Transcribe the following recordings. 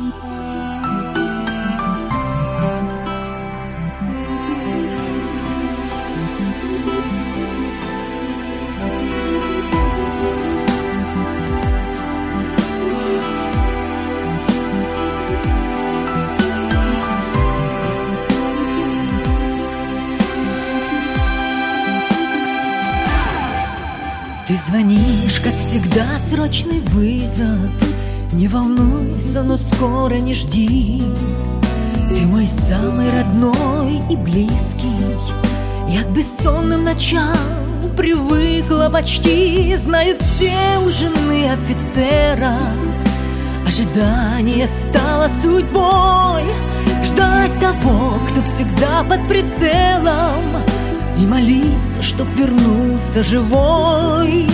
Ты звонишь, как всегда, срочный вызов. Не волнуйся, но скоро не жди. Ты мой самый родной и близкий. Я к бессонным ночам привыкла почти. Знают все у жены офицера. Ожидание стало судьбой. Ждать того, кто всегда под прицелом, и молиться, чтоб вернулся живой.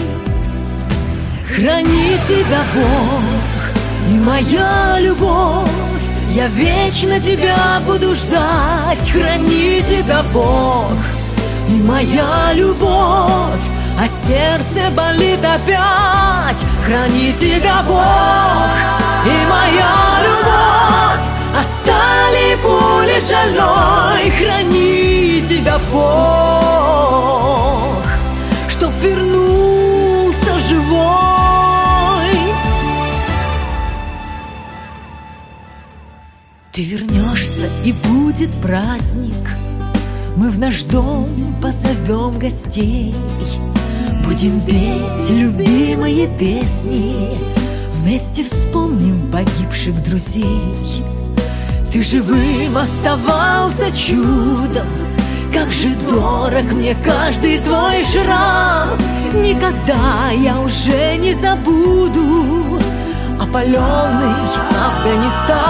Храни тебя Бог и моя любовь. Я вечно тебя буду ждать. Храни тебя Бог и моя любовь. А сердце болит опять. Храни тебя Бог и моя любовь. От стали пули шальной. Храни тебя Бог, чтоб вернулся живой. Ты вернешься, и будет праздник. Мы в наш дом позовем гостей. Будем петь любимые песни. Вместе вспомним погибших друзей. Ты живым оставался чудом. Как же дорог мне каждый твой шрам. Никогда я уже не забуду опаленный Афганистан.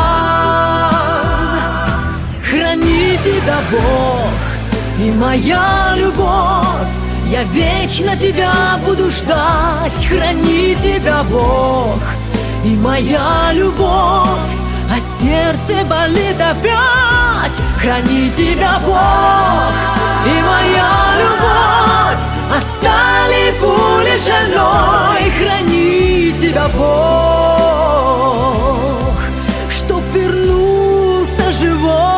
Храни тебя Бог и моя любовь. Я вечно тебя буду ждать. Храни тебя Бог и моя любовь. А сердце болит опять. Храни тебя Бог и моя любовь. От стали пули шальной. Храни тебя Бог, чтоб вернулся живой.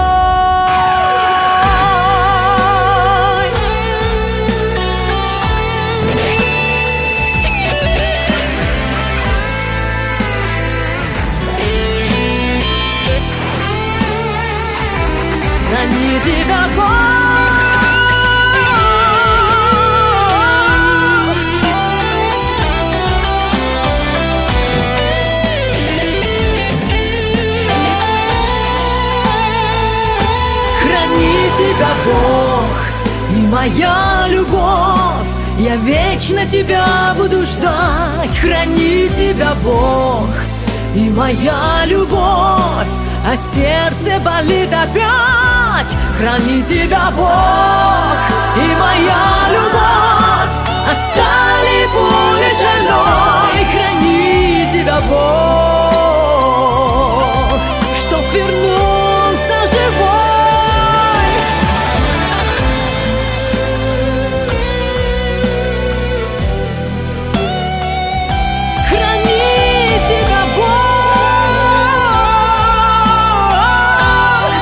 Храни тебя Бог. Храни тебя Бог и моя любовь. Я вечно тебя буду ждать. Храни тебя Бог и моя любовь. А сердце болит опять. Храни тебя Бог и моя любовь. От стали пули шальной. Храни тебя Бог, чтоб вернулся живой. Храни тебя Бог.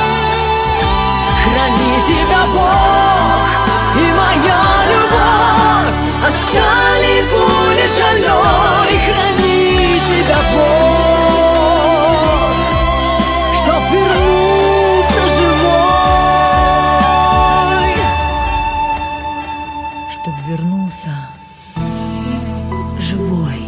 Храни тебя Бог и моя любовь. От стали пули шальной. Храни тебя Бог, чтоб вернулся живой. Чтоб вернулся живой.